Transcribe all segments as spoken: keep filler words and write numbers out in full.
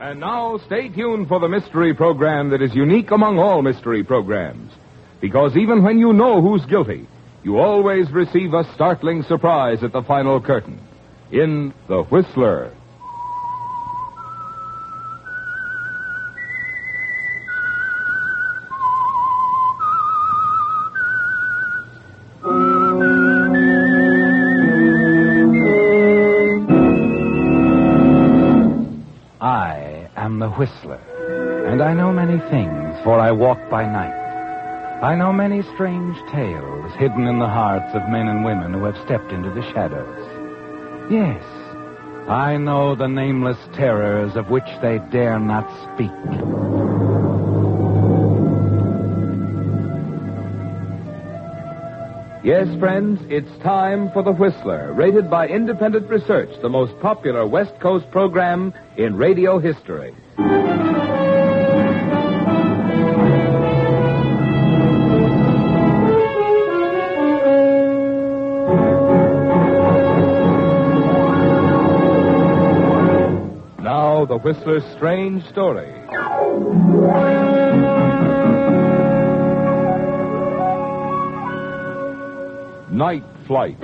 And now, stay tuned for the mystery program that is unique among all mystery programs. Because even when you know who's guilty, you always receive a startling surprise at the final curtain. In The Whistler. I am the Whistler, and I know many things, for I walk by night. I know many strange tales hidden in the hearts of men and women who have stepped into the shadows. Yes, I know the nameless terrors of which they dare not speak. Yes, friends, it's time for The Whistler, rated by independent research the most popular West Coast program in radio history. Now, The Whistler's strange story. Night Flight.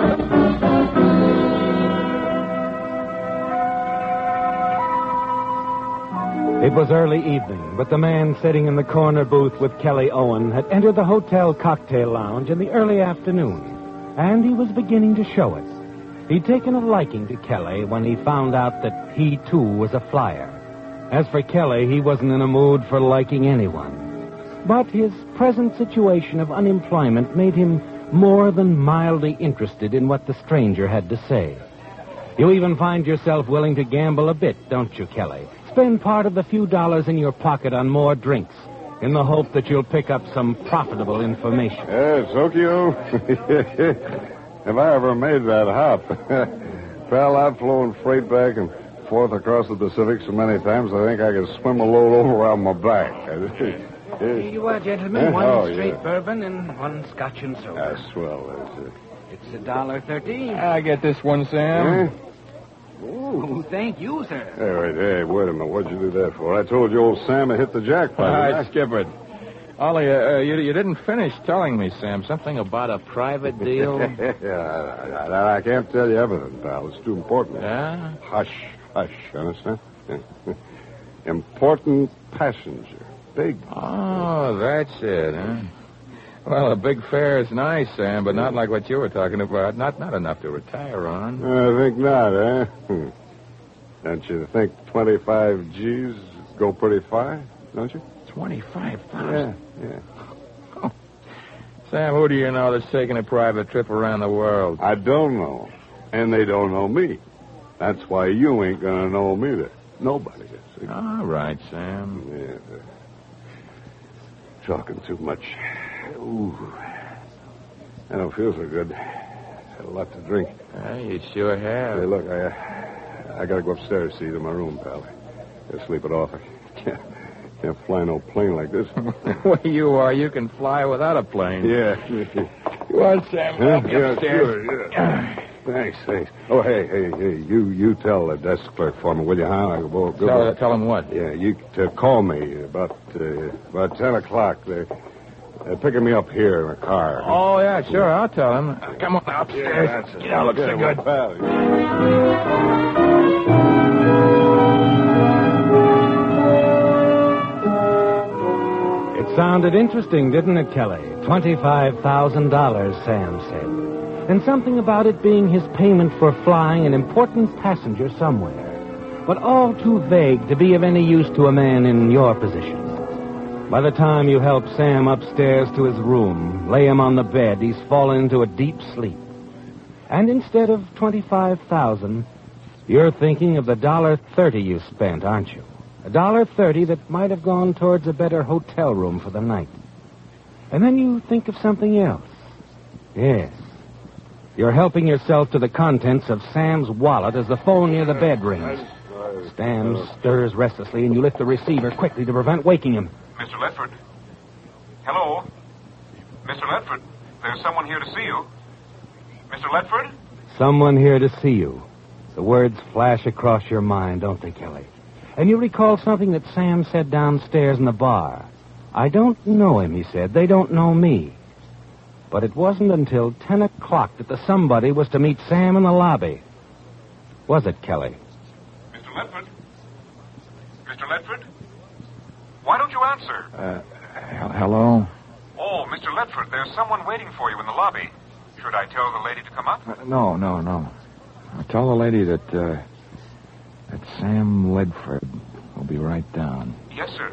It was early evening, but the man sitting in the corner booth with Kelly Owen had entered the hotel cocktail lounge in the early afternoon, and he was beginning to show it. He'd taken a liking to Kelly when he found out that he, too, was a flyer. As for Kelly, he wasn't in a mood for liking anyone. But his present situation of unemployment made him more than mildly interested in what the stranger had to say. You even find yourself willing to gamble a bit, don't you, Kelly? Spend part of the few dollars in your pocket on more drinks in the hope that you'll pick up some profitable information. Yeah, Tokyo. Have I ever made that hop? Pal, I've flown freight back and forth across the Pacific so many times I think I could swim a load over on my back. Here you are, gentlemen. One oh, straight yeah. bourbon and one scotch and soda. That's swell, that's it. It's a dollar thirteen. I get this one, Sam. Huh? Oh, thank you, sir. Hey, wait, hey, wait a minute. What'd you do that for? I told you old Sam had hit the jackpot. All didn't right, I? skip it. Ollie, uh, you, you didn't finish telling me, Sam, something about a private deal. yeah, I, I, I can't tell you everything, pal. It's too important. Yeah? Hush, hush, understand? Important passenger. Big. Oh, that's it, huh? Well, a big fare is nice, Sam, but not like what you were talking about. Not not enough to retire on. I think not, eh? Hmm. Don't you think twenty-five G's go pretty far, don't you? twenty-five Yeah, thousand? yeah. Oh. Sam, who do you know that's taking a private trip around the world? I don't know. And they don't know me. That's why you ain't gonna know me either. Nobody is. See? All right, Sam. Yeah. uh, Talking too much. Ooh. I don't feel so good. Had a lot to drink. Hey, you sure have. Hey, look, I I gotta go upstairs, see, to my room, pal. Gotta sleep it off. I can't, can't fly no plane like this. Where you are, you can fly without a plane. Yeah. You want, Sam? Huh? Help me Yeah, upstairs. sure, yeah. Thanks, thanks. Oh, hey, hey, hey, you you tell the desk clerk for me, will you, huh? I go, go, Tell, tell him what? Yeah, you to call me about uh, about ten o'clock. They're, they're picking me up here in a car. Oh, yeah, sure. I'll tell him. Uh, Come on upstairs. Yeah, that's it. You don't look Yeah, so my good. pal. It sounded interesting, didn't it, Kelly? twenty-five thousand dollars, Sam said. And something about it being his payment for flying an important passenger somewhere. But all too vague to be of any use to a man in your position. By the time you help Sam upstairs to his room, lay him on the bed, he's fallen into a deep sleep. And instead of twenty-five thousand dollars, you're thinking of the dollar thirty you spent, aren't you? A dollar thirty that might have gone towards a better hotel room for the night. And then you think of something else. Yes. You're helping yourself to the contents of Sam's wallet as the phone near the bed rings. Sam stirs restlessly, and you lift the receiver quickly to prevent waking him. Mister Ledford. Hello? Mister Ledford, there's someone here to see you. Mister Ledford? Someone here to see you. The words flash across your mind, don't they, Kelly? And you recall something that Sam said downstairs in the bar. I don't know him, he said. They don't know me. But it wasn't until ten o'clock that the somebody was to meet Sam in the lobby. Was it, Kelly? Mister Ledford? Mister Ledford? Why don't you answer? Uh, he- hello? Oh, Mister Ledford, there's someone waiting for you in the lobby. Should I tell the lady to come up? Uh, no, no, no. Tell the lady that, uh, that Sam Ledford will be right down. Yes, sir.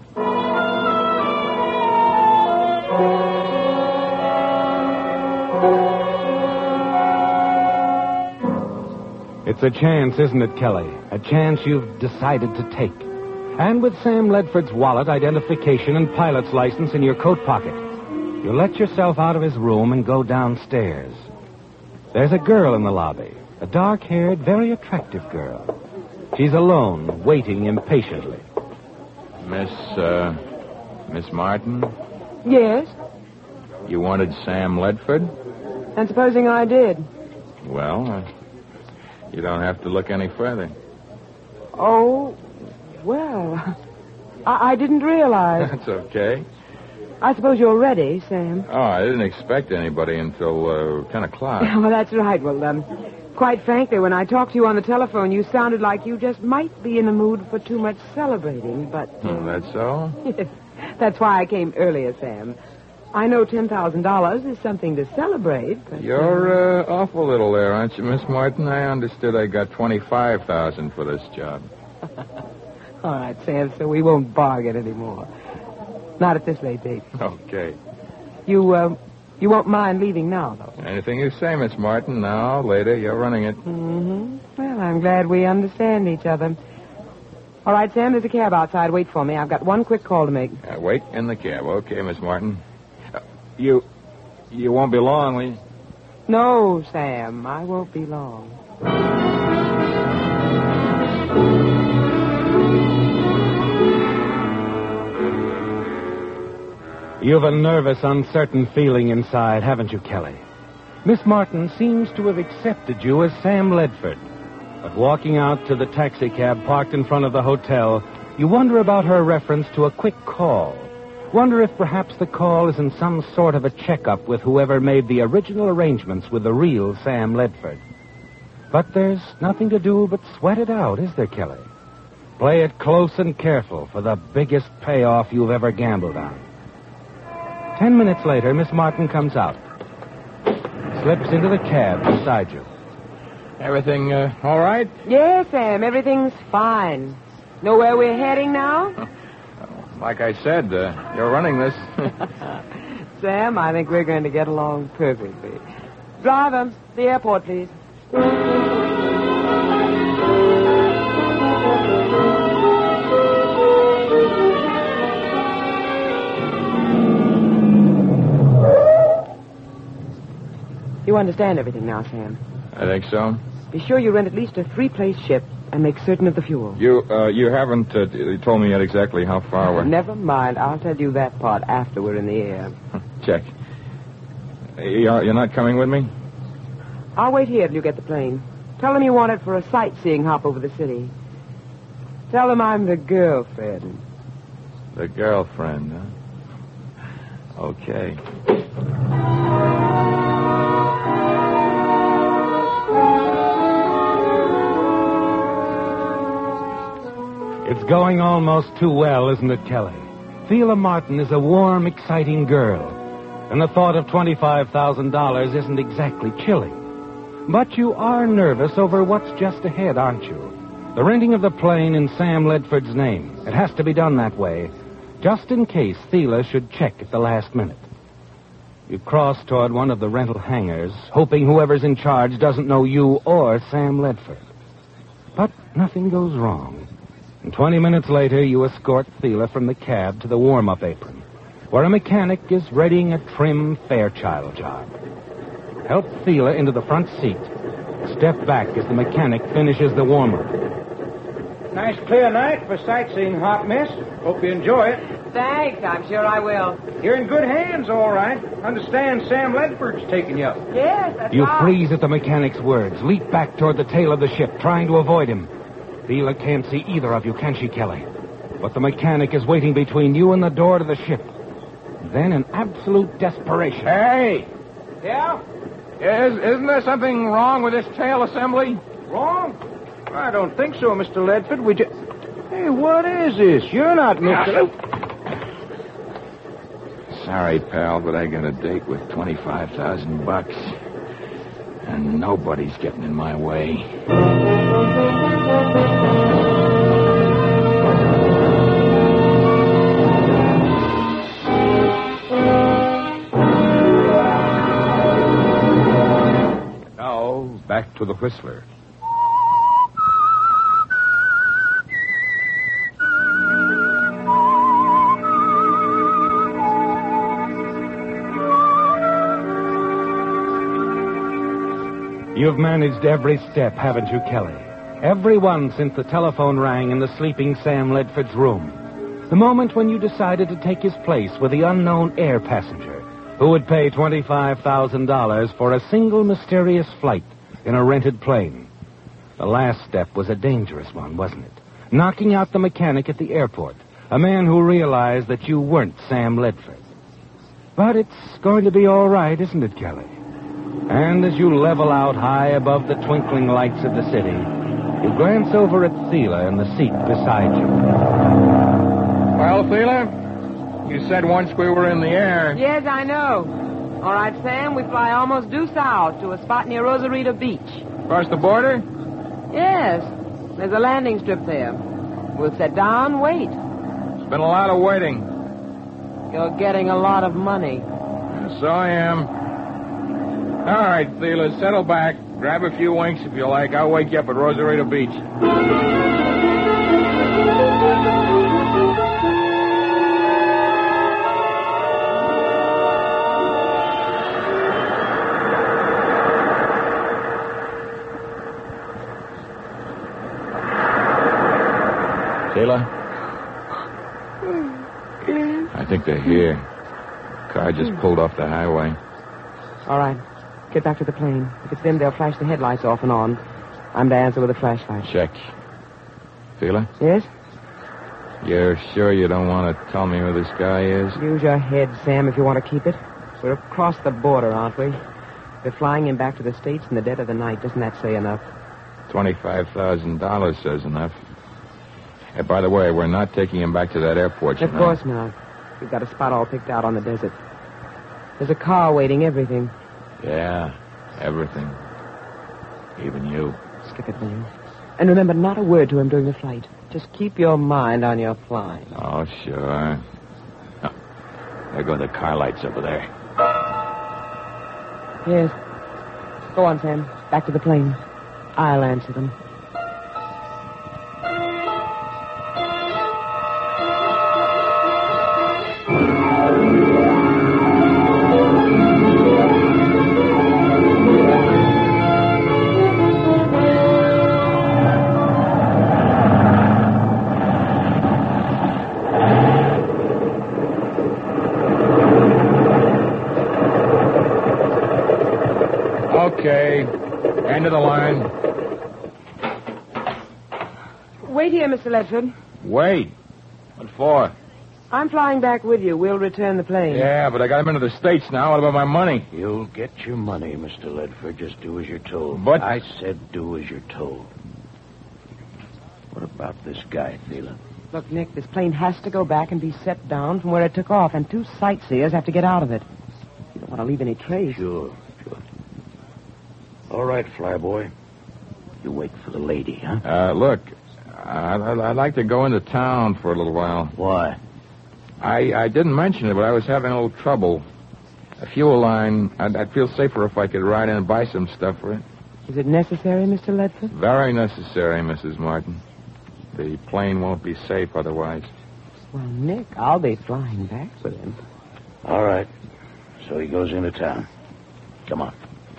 It's a chance, isn't it, Kelly? A chance you've decided to take. And with Sam Ledford's wallet, identification, and pilot's license in your coat pocket, you let yourself out of his room and go downstairs. There's a girl in the lobby, a dark-haired, very attractive girl. She's alone, waiting impatiently. Miss, uh, Miss Martin, Yes, you wanted Sam Ledford? and supposing I did. Well, uh, you don't have to look any further. Oh, well, I, I didn't realize. That's okay. I suppose you're ready, Sam. Oh, I didn't expect anybody until uh, ten o'clock. Well, that's right. Well, um, quite frankly, when I talked to you on the telephone, you sounded like you just might be in the mood for too much celebrating, but... Uh, Oh, that's so? yes, that's why I came earlier, Sam. I know ten thousand dollars is something to celebrate, but... You're uh, awful little there, aren't you, Miss Martin? I understood I got twenty-five thousand for this job. All right, Sam, so we won't bargain anymore. Not at this late date. Okay. You, uh, you won't mind leaving now, though. Anything you say, Miss Martin. Now, later, you're running it. Mm-hmm. Well, I'm glad we understand each other. All right, Sam, there's a cab outside. Wait for me. I've got one quick call to make. Uh, wait in the cab. Okay, Miss Martin. Uh, you, you won't be long, will you? No, Sam, I won't be long. You've a nervous, uncertain feeling inside, haven't you, Kelly? Miss Martin seems to have accepted you as Sam Ledford. But walking out to the taxicab parked in front of the hotel, you wonder about her reference to a quick call. Wonder if perhaps the call is in some sort of a checkup with whoever made the original arrangements with the real Sam Ledford. But there's nothing to do but sweat it out, is there, Kelly? Play it close and careful for the biggest payoff you've ever gambled on. Ten minutes later, Miss Martin comes out. Slips into the cab beside you. Everything uh, all right? Yes, Sam, everything's fine. Know where we're heading now? Like I said, uh, you're running this. Sam, I think we're going to get along perfectly. Driver, the airport, please. You understand everything now, Sam. I think so. Be sure you rent at least a three-place ship and make certain of the fuel. You, uh, you haven't uh, t- told me yet exactly how far we're... Never mind. I'll tell you that part after we're in the air. Check. You're, you're not coming with me? I'll wait here till you get the plane. Tell them you want it for a sightseeing hop over the city. Tell them I'm the girlfriend. The girlfriend, huh? Okay. It's going almost too well, isn't it, Kelly? Thela Martin is a warm, exciting girl. And the thought of twenty-five thousand dollars isn't exactly chilling. But you are nervous over what's just ahead, aren't you? The renting of the plane in Sam Ledford's name. It has to be done that way, just in case Thela should check at the last minute. You cross toward one of the rental hangars, hoping whoever's in charge doesn't know you or Sam Ledford. But nothing goes wrong. And twenty minutes later, you escort Thela from the cab to the warm-up apron, where a mechanic is readying a trim Fairchild job. Help Thela into the front seat. Step back as the mechanic finishes the warm-up. Nice clear night for sightseeing, hot miss. Hope you enjoy it. Thanks, I'm sure I will. You're in good hands, all right. Understand Sam Ledford's taking you up. Yes, that's You right. freeze at the mechanic's words, leap back toward the tail of the ship, trying to avoid him. Thela can't see either of you, can she, Kelly? But the mechanic is waiting between you and the door to the ship. Then, in absolute desperation... Hey! Yeah? Is, isn't there something wrong with this tail assembly? Wrong? I don't think so, Mister Ledford. We just... Hey, what is this? You're not Mister Sorry, pal, but I got a date with twenty-five thousand bucks. And nobody's getting in my way. Now, back to the Whistler. You've managed every step, haven't you, Kelly? Every one since the telephone rang in the sleeping Sam Ledford's room. The moment when you decided to take his place with the unknown air passenger who would pay twenty-five thousand dollars for a single mysterious flight in a rented plane. The last step was a dangerous one, wasn't it? Knocking out the mechanic at the airport, a man who realized that you weren't Sam Ledford. But it's going to be all right, isn't it, Kelly? And as you level out high above the twinkling lights of the city, you glance over at Thela in the seat beside you. Well, Thela, you said once we were in the air. Yes, I know. All right, Sam, we fly almost due south to a spot near Rosarito Beach. Across the border? Yes, there's a landing strip there. We'll sit down, wait. It's been a lot of waiting. You're getting a lot of money. So I am. All right, Thela, settle back. Grab a few winks if you like. I'll wake you up at Rosarito Beach. Thela? I think they're here. Car just pulled off the highway. All right. Get back to the plane. If it's them, they'll flash the headlights off and on. I'm to answer with a flashlight. Check. Thela? Yes? You're sure you don't want to tell me who this guy is? Use your head, Sam, if you want to keep it. We're across the border, aren't we? We're flying him back to the States in the dead of the night. Doesn't that say enough? twenty-five thousand dollars says enough. Hey, by the way, we're not taking him back to that airport, you Of know. course not. We've got a spot all picked out on the desert. There's a car waiting, everything. Yeah, everything. Even you. Skip it, will you? And remember, not a word to him during the flight. Just keep your mind on your flying. Oh, sure. Oh, there go the car lights over there. Yes. Go on, Sam. Back to the plane. I'll answer them. Okay. End of the line. Wait here, Mister Ledford. Wait. What for? I'm flying back with you. We'll return the plane. Yeah, but I got him into the States now. What about my money? You'll get your money, Mister Ledford. Just do as you're told. But... I said do as you're told. What about this guy, Thela? Look, Nick, this plane has to go back and be set down from where it took off, and two sightseers have to get out of it. You don't want to leave any trace. Sure, sure. All right, flyboy. You wait for the lady, huh? Uh, look, I'd, I'd like to go into town for a little while. Why? I, I didn't mention it, but I was having a little trouble. A fuel line, I'd, I'd feel safer if I could ride in and buy some stuff for it. Is it necessary, Mister Ledford? Very necessary, Missus Martin. The plane won't be safe otherwise. Well, Nick, I'll be flying back with him. All right. So he goes into town. Come on.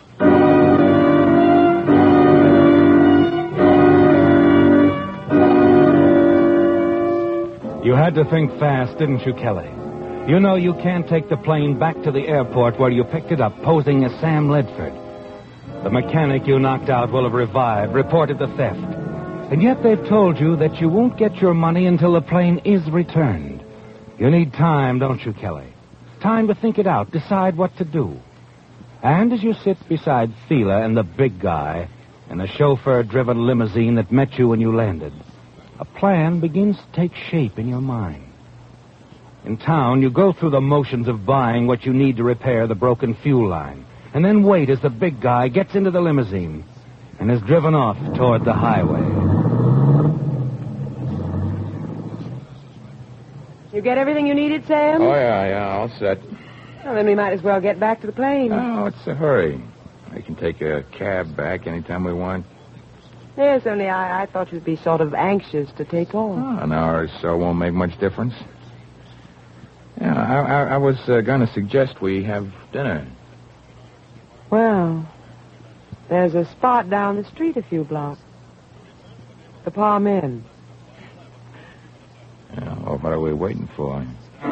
You had to think fast, didn't you, Kelly? You know you can't take the plane back to the airport where you picked it up, posing as Sam Ledford. The mechanic you knocked out will have revived, reported the theft. And yet they've told you that you won't get your money until the plane is returned. You need time, don't you, Kelly? Time to think it out, decide what to do. And as you sit beside Thela and the big guy in a chauffeur-driven limousine that met you when you landed, a plan begins to take shape in your mind. In town, you go through the motions of buying what you need to repair the broken fuel line, and then wait as the big guy gets into the limousine and is driven off toward the highway. You get everything you needed, Sam? Oh, yeah, yeah, all set. Well, then we might as well get back to the plane. Oh, what's the hurry? We can take a cab back anytime we want. Yes, only I, I thought you'd be sort of anxious to take off. Oh, an hour or so won't make much difference. Yeah, I, I, I was uh, going to suggest we have dinner. Well, there's a spot down the street a few blocks. The Palm Inn. Yeah, well, what are we waiting for?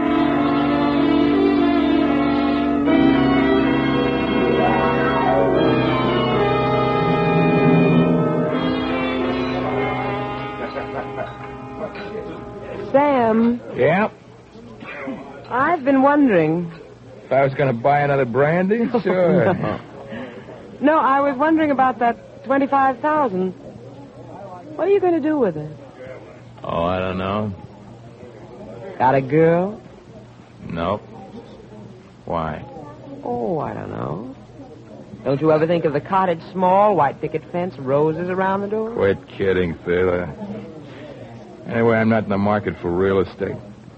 Sam. Yeah? I've been wondering. If I was going to buy another brandy? Sure. No, I was wondering about that twenty-five thousand. What are you going to do with it? Oh, I don't know. Got a girl? Nope. Why? Oh, I don't know. Don't you ever think of the cottage small, white picket fence, roses around the door? Quit kidding, Thela. Anyway, I'm not in the market for real estate.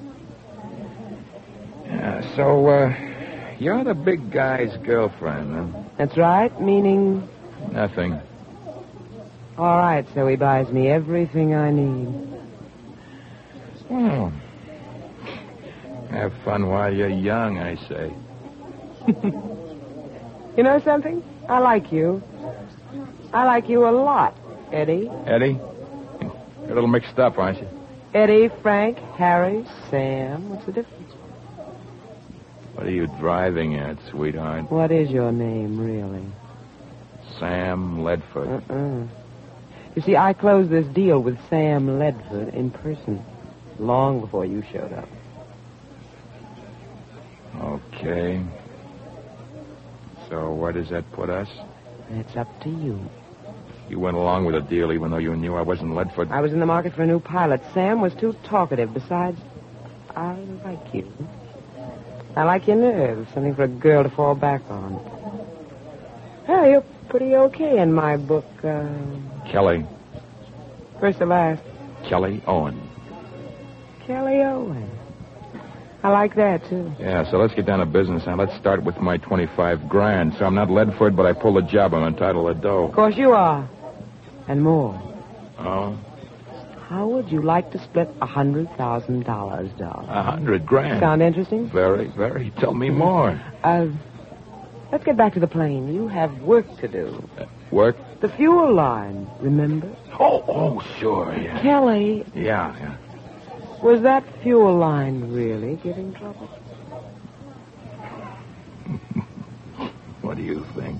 Yeah, so, uh, you're the big guy's girlfriend, huh? That's right, meaning... Nothing. All right, so he buys me everything I need. Well, have fun while you're young, I say. You know something? I like you. I like you a lot, Eddie. Eddie? You're a little mixed up, aren't you? Eddie, Frank, Harry, Sam. What's the difference? What are you driving at, sweetheart? What is your name, really? Sam Ledford. Uh-uh. You see, I closed this deal with Sam Ledford in person long before you showed up. Okay. So where does that put us? It's up to you. You went along with the deal even though you knew I wasn't Ledford. I was in the market for a new pilot. Sam was too talkative. Besides, I like you. I like your nerves. Something for a girl to fall back on. Well, you're pretty okay in my book. Uh... Kelly. First to last. Kelly Owen. Kelly Owen. I like that, too. Yeah, so let's get down to business now. Let's start with my twenty-five grand. So I'm not Ledford, but I pull the job. I'm entitled to dough. Of course you are. And more. Oh? How would you like to split a hundred thousand dollars, Doc? A hundred grand. Sound interesting? Very, very. Tell me more. Uh, let's get back to the plane. You have work to do. Uh, work? The fuel line, remember? Oh, oh, sure, yeah. Kelly. Yeah, yeah. Was that fuel line really giving trouble? What do you think?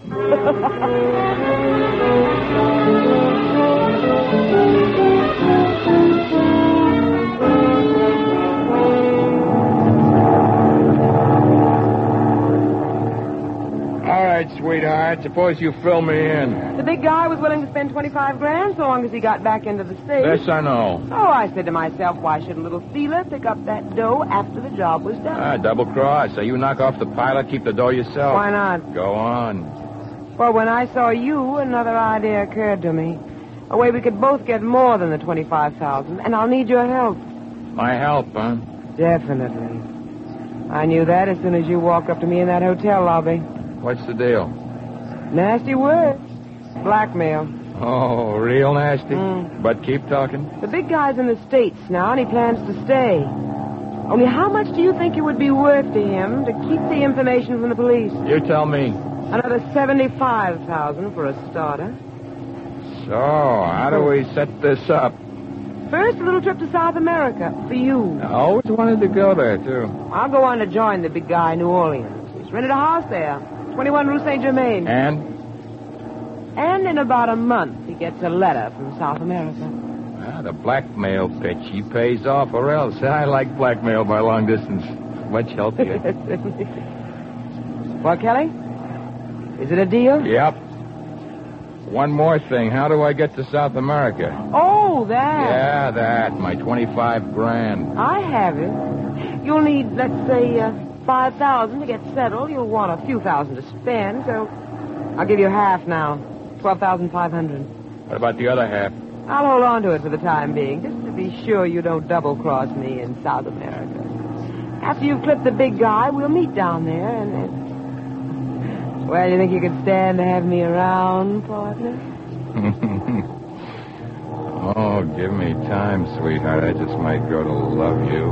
All right, sweetheart. Suppose you fill me in. The big guy was willing to spend twenty-five grand so long as he got back into the States. This I know. Oh, I said to myself, why shouldn't little Thela pick up that dough after the job was done? Ah, double cross. So you knock off the pilot, keep the dough yourself. Why not? Go on. Well, when I saw you, another idea occurred to me. A way we could both get more than the twenty-five thousand, and I'll need your help. My help, huh? Definitely. I knew that as soon as you walked up to me in that hotel lobby. What's the deal? Nasty words. Blackmail. Oh, real nasty? Mm. But keep talking. The big guy's in the States now, and he plans to stay. Only how much do you think it would be worth to him to keep the information from the police? You tell me. Another seventy-five thousand for a starter. So, how do we set this up? First, a little trip to South America for you. I always wanted to go there, too. I'll go on to join the big guy in New Orleans. He's rented a house there, twenty-one Rue Saint Germain. And? And in about a month, he gets a letter from South America. Ah, the blackmail pitch. He pays off or else. I like blackmail by long distance. Much healthier. Well, Kelly? Is it a deal? Yep. One more thing. How do I get to South America? Oh, that. Yeah, that. My twenty-five grand. I have it. You'll need, let's say, uh, five thousand to get settled. You'll want a few thousand to spend, so I'll give you half now. Twelve thousand five hundred. What about the other half? I'll hold on to it for the time being, just to be sure you don't double-cross me in South America. After you've clipped the big guy, we'll meet down there, and then... Well, you think you could stand to have me around, partner? Oh, give me time, sweetheart. I just might grow to love you.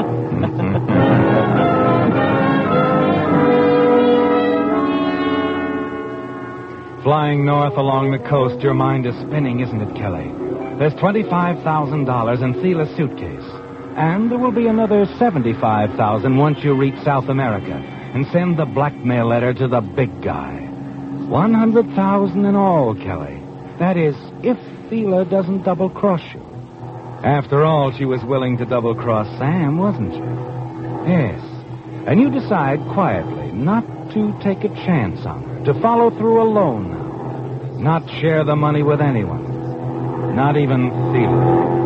Flying north along the coast, your mind is spinning, isn't it, Kelly? There's twenty-five thousand dollars in Thiela's suitcase. And there will be another seventy-five thousand dollars once you reach South America and send the blackmail letter to the big guy. one hundred thousand dollars in all, Kelly. That is, if Thiela doesn't double-cross you. After all, she was willing to double-cross Sam, wasn't she? Yes. And you decide quietly not to take a chance on her, to follow through alone now, not share the money with anyone, not even Thiela.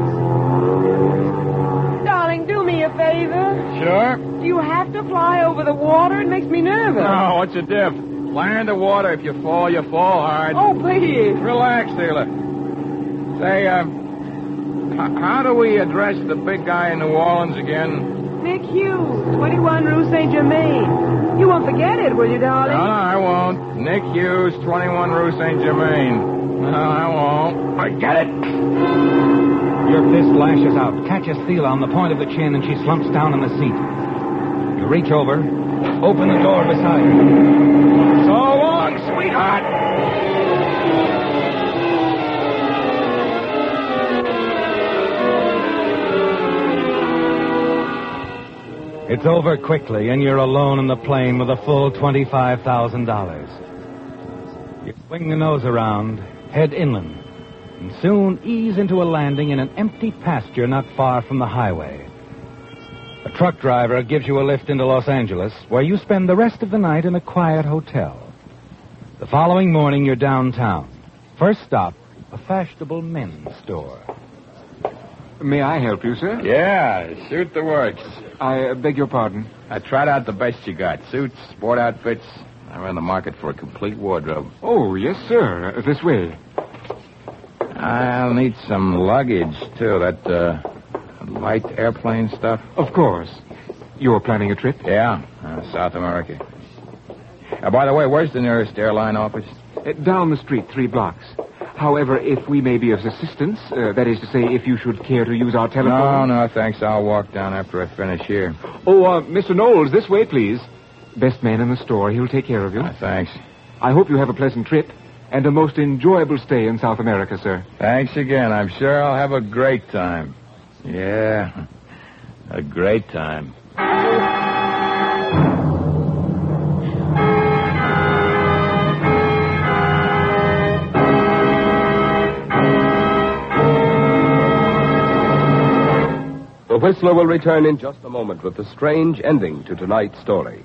Darling, do me a favor. Sure. Do you have to fly over the water? It makes me nervous. No, what's the diff? Fly in the water. If you fall, you fall hard. Oh, please. Relax, Thiela. Say, uh, h- how do we address the big guy in New Orleans again? Nick Hughes, twenty-one Rue Saint Germain. You won't forget it, will you, darling? No, no, I won't. Nick Hughes, twenty-one Rue Saint Germain. No, I won't. Forget it. Your fist lashes out, catches Thiela on the point of the chin, and she slumps down in the seat. You reach over, open the door beside her. So long, sweetheart. It's over quickly, and you're alone in the plane with a full twenty-five thousand dollars. You swing the nose around, head inland, and soon ease into a landing in an empty pasture not far from the highway. A truck driver gives you a lift into Los Angeles, where you spend the rest of the night in a quiet hotel. The following morning, you're downtown. First stop, a fashionable men's store. May I help you, sir? Yeah, shoot the works. I uh, beg your pardon. I tried out the best you got. Suits, sport outfits. I'm in the market for a complete wardrobe. Oh, yes, sir. Uh, this way. I'll need some luggage, too. That, uh, light airplane stuff. Of course. You're planning a trip? Yeah, uh, South America. Uh, by the way, where's the nearest airline office? Uh, down the street, three blocks. However, if we may be of assistance, uh, that is to say, if you should care to use our telephone... No, no, thanks. I'll walk down after I finish here. Oh, uh, Mister Knowles, this way, please. Best man in the store. He'll take care of you. Uh, thanks. I hope you have a pleasant trip and a most enjoyable stay in South America, sir. Thanks again. I'm sure I'll have a great time. Yeah, a great time. The Whistler will return in just a moment with the strange ending to tonight's story.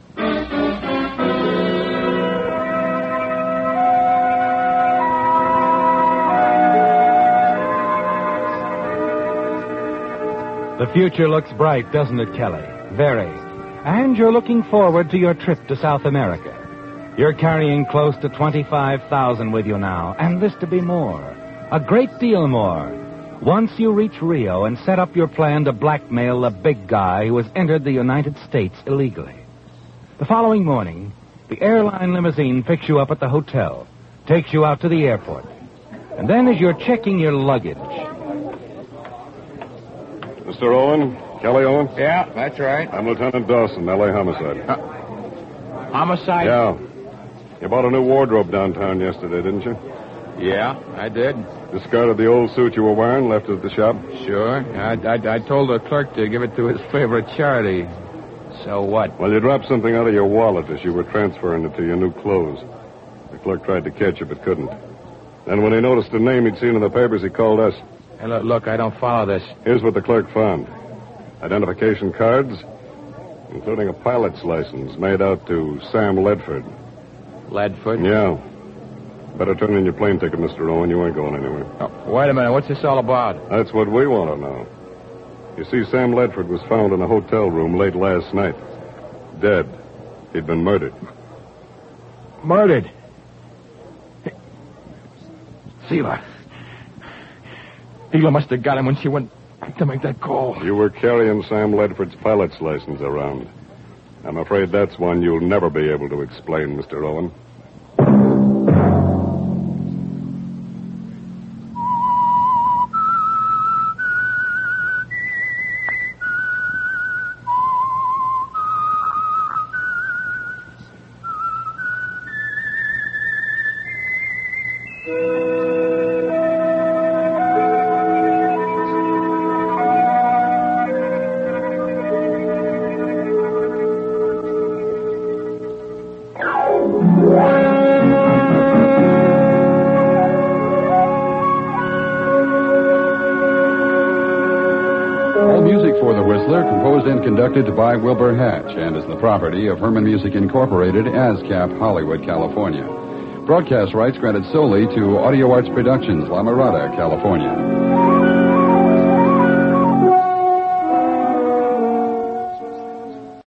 The future looks bright, doesn't it, Kelly? Very. And you're looking forward to your trip to South America. You're carrying close to twenty-five thousand dollars with you now, and this to be more. A great deal more. Once you reach Rio and set up your plan to blackmail the big guy who has entered the United States illegally. The following morning, the airline limousine picks you up at the hotel, takes you out to the airport. And then as you're checking your luggage... Mister Owen? Kelly Owen? Yeah, that's right. I'm Lieutenant Dawson, L A Homicide. Uh, homicide? Yeah. You bought a new wardrobe downtown yesterday, didn't you? Yeah, I did. Discarded the old suit you were wearing, left it at the shop? Sure. I, I, I told the clerk to give it to his favorite charity. So what? Well, you dropped something out of your wallet as you were transferring it to your new clothes. The clerk tried to catch you, but couldn't. Then when he noticed a name he'd seen in the papers, he called us. Hey, look, look, I don't follow this. Here's what the clerk found. Identification cards, including a pilot's license made out to Sam Ledford. Ledford? Yeah. Better turn in your plane ticket, Mister Owen. You ain't going anywhere. Oh, wait a minute. What's this all about? That's what we want to know. You see, Sam Ledford was found in a hotel room late last night. Dead. He'd been murdered. Murdered? Sheila. Sheila must have got him when she went to make that call. You were carrying Sam Ledford's pilot's license around. I'm afraid that's one you'll never be able to explain, Mister Owen. Conducted by Wilbur Hatch and is the property of Herman Music Incorporated, ASCAP, Hollywood, California. Broadcast rights granted solely to Audio Arts Productions, La Mirada, California.